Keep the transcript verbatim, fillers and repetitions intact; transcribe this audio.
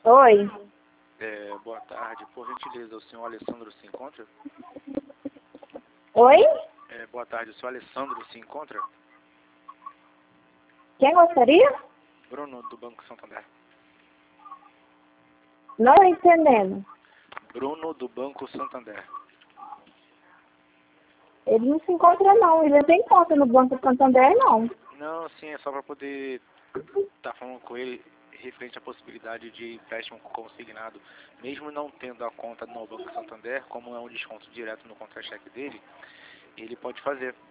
Oi. É, boa tarde. Por gentileza, o senhor Alessandro se encontra? Oi? É, boa tarde. O senhor Alessandro se encontra? Quem gostaria? Bruno, do Banco Santander. Não tô entendendo. Bruno, do Banco Santander. Ele não se encontra não. Ele não tem conta no Banco Santander, não. Não, sim, é só para poder estar falando com ele referente à possibilidade de empréstimo consignado, mesmo não tendo a conta no Banco Santander, como é um desconto direto no contra-cheque dele, ele pode fazer.